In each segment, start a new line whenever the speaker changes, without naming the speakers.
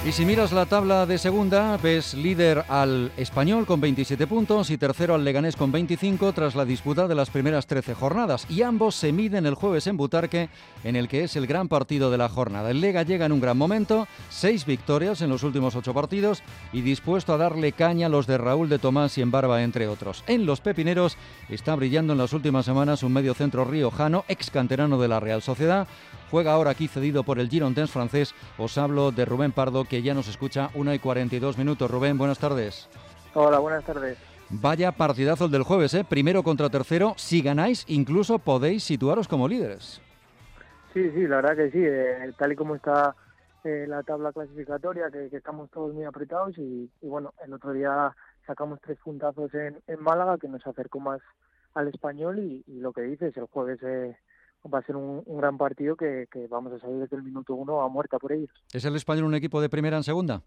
Y si miras la tabla de segunda, ves líder al Español con 27 puntos y tercero al Leganés con 25 tras la disputa de las primeras 13 jornadas. Y ambos se miden el jueves en Butarque, en el que es el gran partido de la jornada. El Lega llega en un gran momento, 6 victorias en los últimos 8 partidos y dispuesto a darle caña a los de Raúl de Tomás y Embarba, entre otros. En los pepineros está brillando en las últimas semanas un mediocentro riojano, ex canterano de la Real Sociedad. Juega ahora aquí cedido por el Girondins francés. Os hablo de Rubén Pardo, que ya nos escucha 1:42. Rubén, buenas tardes.
Hola, buenas tardes.
Vaya partidazo el del jueves, ¿eh? Primero contra tercero. Si ganáis, incluso podéis situaros como líderes.
Sí, la verdad que sí. Tal y como está la tabla clasificatoria, que estamos todos muy apretados y bueno, el otro día sacamos 3 puntazos en Málaga, que nos acercó más al Español y lo que dices, el jueves va a ser un gran partido que vamos a salir desde el minuto 1 a muerta por ellos.
¿Es el Español un equipo de primera en segunda?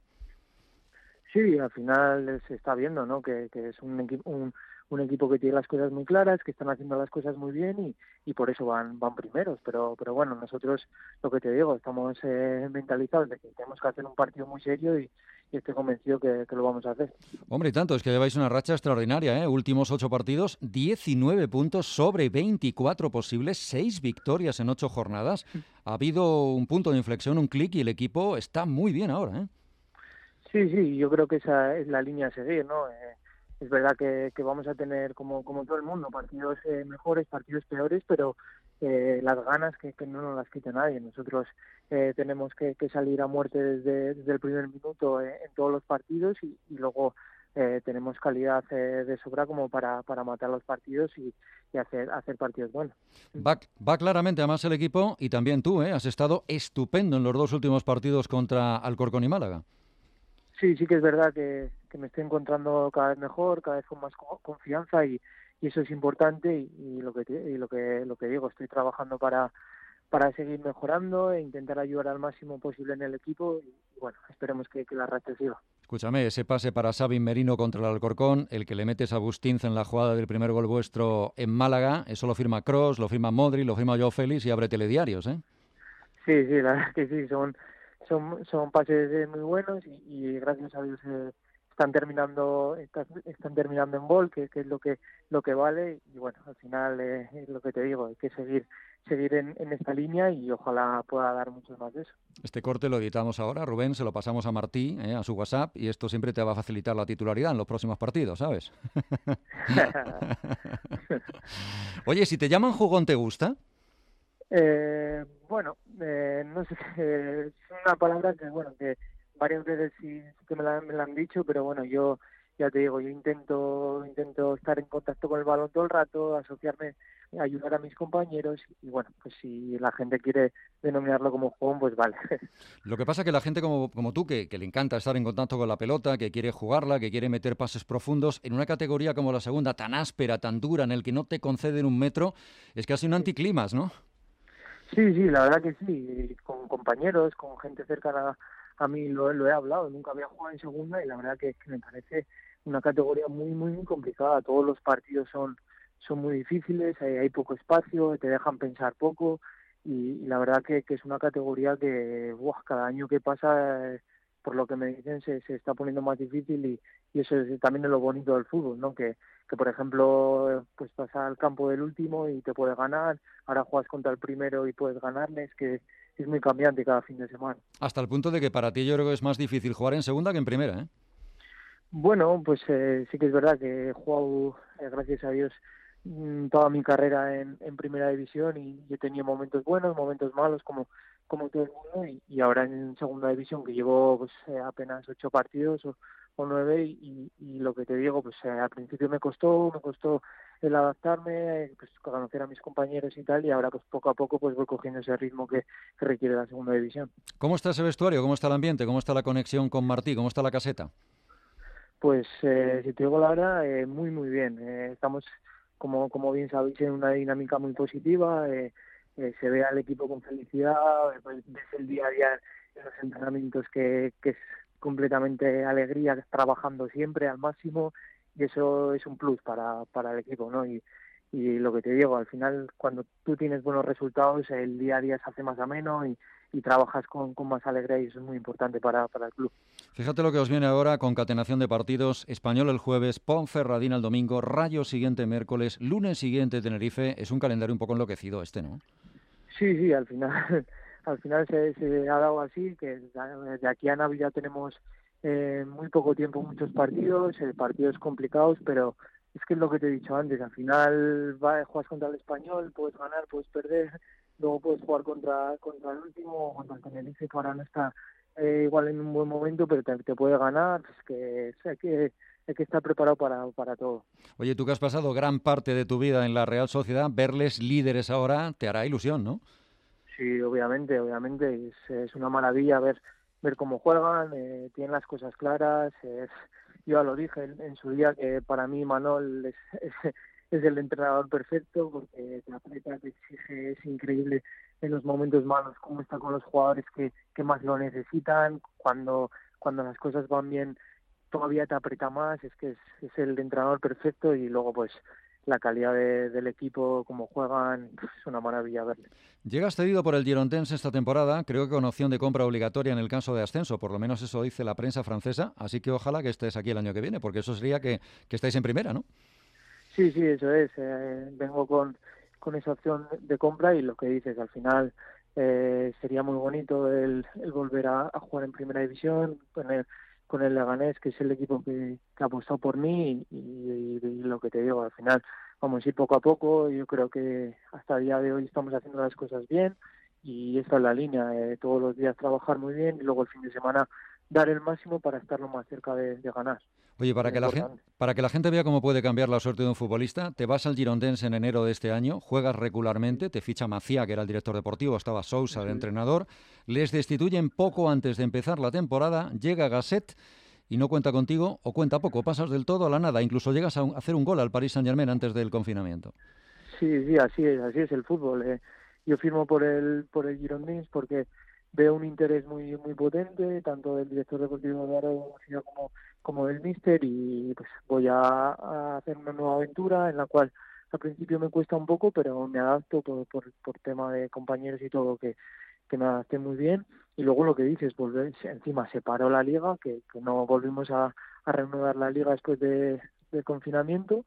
Sí, al final se está viendo, ¿no? Que es un equipo que tiene las cosas muy claras, que están haciendo las cosas muy bien y por eso van primeros. Pero bueno, nosotros, lo que te digo, estamos mentalizados de que tenemos que hacer un partido muy serio y estoy convencido que lo vamos a hacer.
Hombre, y tanto, es que lleváis una racha extraordinaria, ¿eh? Últimos 8 partidos, 19 puntos sobre 24 posibles, 6 victorias en 8 jornadas. Ha habido un punto de inflexión, un clic y el equipo está muy bien ahora, ¿eh?
Sí, yo creo que esa es la línea a seguir, ¿no? Es verdad que vamos a tener, como todo el mundo, partidos mejores, partidos peores, pero las ganas que no nos las quite nadie. Nosotros tenemos que salir a muerte desde el primer minuto en todos los partidos y luego tenemos calidad de sobra como para matar los partidos y hacer partidos buenos.
Va claramente además el equipo y también tú, ¿eh? Has estado estupendo en los 2 últimos partidos contra Alcorcón y Málaga.
Sí que es verdad que me estoy encontrando cada vez mejor, cada vez con más confianza y eso es importante y lo que digo, estoy trabajando para seguir mejorando e intentar ayudar al máximo posible en el equipo y bueno, esperemos que la racha siga.
Escúchame, ese pase para Sabin Merino contra el Alcorcón, el que le metes a Bustinz en la jugada del primer gol vuestro en Málaga, eso lo firma Kroos, lo firma Modri, lo firma Joao Félix y abre telediarios, ¿eh?
Sí, la verdad que sí, son pases muy buenos y gracias a Dios están terminando en gol, que es lo que vale y bueno, al final es lo que te digo, hay que seguir en esta línea y ojalá pueda dar mucho más de eso.
Este corte lo editamos ahora, Rubén, se lo pasamos a Martí, a su WhatsApp, y esto siempre te va a facilitar la titularidad en los próximos partidos, ¿sabes? Oye, si te llaman jugón, ¿te gusta?
Bueno, no sé, es una palabra que varias veces sí que me la han dicho, pero bueno, yo ya te digo, yo intento estar en contacto con el balón todo el rato, asociarme, ayudar a mis compañeros y bueno, pues si la gente quiere denominarlo como juego, pues vale.
Lo que pasa es que la gente como tú, que le encanta estar en contacto con la pelota, que quiere jugarla, que quiere meter pases profundos, en una categoría como la segunda, tan áspera, tan dura, en el que no te conceden un metro, es casi un anticlimax, ¿no?
Sí, la verdad que sí, con compañeros, con gente cercana a mí lo he hablado, nunca había jugado en segunda y la verdad que me parece una categoría muy complicada, todos los partidos son muy difíciles, hay poco espacio, te dejan pensar poco y la verdad que es una categoría que cada año que pasa, por lo que me dicen, se está poniendo más difícil y eso es también de lo bonito del fútbol, ¿no? Que por ejemplo pues vas al campo del último y te puede ganar, ahora juegas contra el primero y puedes ganarle, es que es muy cambiante cada fin de semana.
Hasta el punto de que para ti yo creo que es más difícil jugar en segunda que en primera, ¿eh?
Bueno, pues sí que es verdad que he jugado, gracias a Dios, toda mi carrera en primera división y he tenido momentos buenos, momentos malos, como todo el mundo, y ahora en segunda división, que llevo pues apenas 8 partidos o 9, y lo que te digo, pues al principio me costó el adaptarme, pues conocer a mis compañeros y tal, y ahora pues poco a poco pues voy cogiendo ese ritmo que requiere la segunda división.
¿Cómo está ese vestuario? ¿Cómo está el ambiente? ¿Cómo está la conexión con Martí? ¿Cómo está la caseta?
Pues si te digo la verdad, muy bien. Estamos, como bien sabéis, en una dinámica muy positiva. Se ve al equipo con felicidad, pues, ves el día a día en los entrenamientos que es completamente alegría, trabajando siempre al máximo y eso es un plus para el equipo, ¿no? Y lo que te digo, al final, cuando tú tienes buenos resultados, el día a día se hace más ameno y trabajas con más alegría, y eso es muy importante para el club.
Fíjate lo que os viene ahora: concatenación de partidos: Español el jueves, Ponferradina el domingo, Rayo siguiente miércoles, lunes siguiente Tenerife. Es un calendario un poco enloquecido este, ¿no?
Sí, al final al final se ha dado así, que de aquí a Navidad tenemos muy poco tiempo, muchos partidos, partidos complicados, pero es que es lo que te he dicho antes, al final juegas contra el Español, puedes ganar, puedes perder, luego puedes jugar contra el último, contra el Tenerife, que ahora no está igual en un buen momento, pero te puede ganar. Es que hay que estar preparado para todo.
Oye, tú que has pasado gran parte de tu vida en la Real Sociedad, verles líderes ahora te hará ilusión, ¿no?
Sí, obviamente, es una maravilla ver cómo juegan, tienen las cosas claras. Yo ya lo dije en su día, que para mí Manol es el entrenador perfecto, porque te aprieta, te exige, es increíble en los momentos malos cómo está con los jugadores que más lo necesitan. Cuando las cosas van bien todavía te aprieta más, es que es el entrenador perfecto. Y luego pues la calidad del equipo, cómo juegan, es una maravilla verle.
Llegas cedido por el Girondins esta temporada, creo que con opción de compra obligatoria en el caso de ascenso, por lo menos eso dice la prensa francesa, así que ojalá que estés aquí el año que viene, porque eso sería que estáis en primera, ¿no?
Sí, eso es. Vengo con esa opción de compra, y lo que dices, al final sería muy bonito el volver a jugar en primera división con el Leganés, que es el equipo que apostó por mí, y lo que te digo, al final vamos a ir poco a poco. Yo creo que hasta el día de hoy estamos haciendo las cosas bien, y esta es la línea: todos los días trabajar muy bien, y luego el fin de semana dar el máximo para estar lo más cerca de ganar.
Oye,
Muy importante.
para que la gente vea cómo puede cambiar la suerte de un futbolista, te vas al Girondins en enero de este año, juegas regularmente, te ficha Macía, que era el director deportivo, estaba Sousa de
Eso es.
entrenador, les destituyen poco antes de empezar la temporada, llega Gasset y no cuenta contigo, o cuenta poco, pasas del todo a la nada, incluso llegas a hacer un gol al Paris Saint-Germain antes del confinamiento.
Sí, así es el fútbol. Yo firmo por el Girondins porque veo un interés muy potente, tanto del director deportivo de Araujo como del míster, y pues voy a hacer una nueva aventura en la cual al principio me cuesta un poco, pero me adapto por tema de compañeros y todo, que me adapté muy bien. Y luego lo que dices, volver, encima se paró la liga, que no volvimos a reanudar la liga después del confinamiento,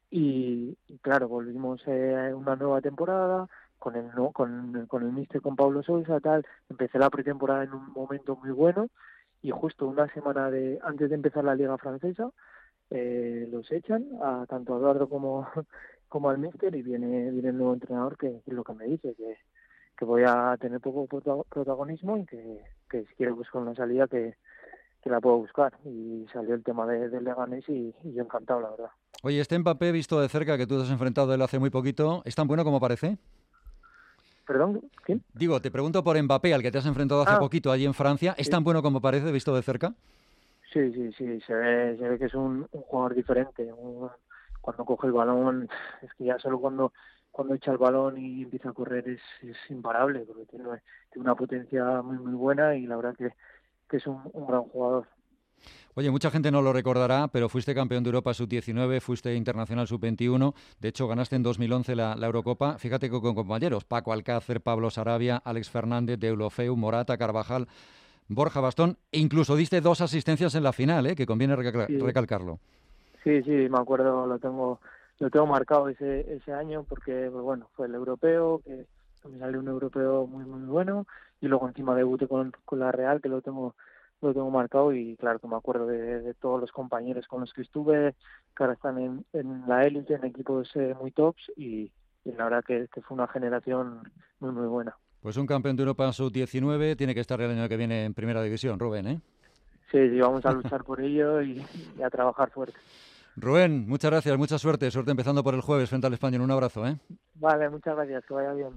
y claro, volvimos una nueva temporada con el no, con el míster, con Pablo Sousa, tal. Empecé la pretemporada en un momento muy bueno, y justo una semana antes de empezar la liga francesa los echan a tanto a Eduardo como al míster, y viene el nuevo entrenador, que es lo que me dice, que voy a tener poco protagonismo, y que si quiero buscar una salida, que la puedo buscar. Y salió el tema del Leganés, y yo encantado, la verdad.
Oye, este Mbappé, visto de cerca, que tú te has enfrentado a él hace muy poquito, ¿es tan bueno como parece?
¿Perdón? ¿Quién?
Digo, te pregunto por Mbappé, al que te has enfrentado hace
Ah,
poquito allí en Francia, ¿es
sí.
tan bueno como parece, visto de cerca?
Sí, se ve que es un jugador diferente. Cuando coge el balón, es que ya solo cuando echa el balón y empieza a correr es imparable, porque tiene una potencia muy buena, y la verdad que es un gran jugador.
Oye, mucha gente no lo recordará, pero fuiste campeón de Europa sub-19, fuiste internacional sub-21, de hecho ganaste en 2011 la Eurocopa. Fíjate que con compañeros: Paco Alcácer, Pablo Sarabia, Alex Fernández, Deulofeu, Morata, Carvajal, Borja Bastón, e incluso diste 2 asistencias en la final, que conviene
Sí,
recalcarlo.
sí, me acuerdo, lo tengo marcado ese año, porque pues bueno, fue el europeo, que me salió un europeo muy bueno, y luego encima debuté con la Real, que lo tengo marcado. Y claro que me acuerdo de todos los compañeros con los que estuve, que ahora están en la élite, en equipos muy tops, y la verdad que fue una generación muy buena.
Pues un campeón de Europa sub-19 tiene que estar el año que viene en Primera División, Rubén, ¿eh?
Sí, vamos a luchar por ello, y a trabajar fuerte.
Rubén, muchas gracias, mucha suerte empezando por el jueves frente al Español. Un abrazo, ¿eh?
Vale, muchas gracias, que vaya bien.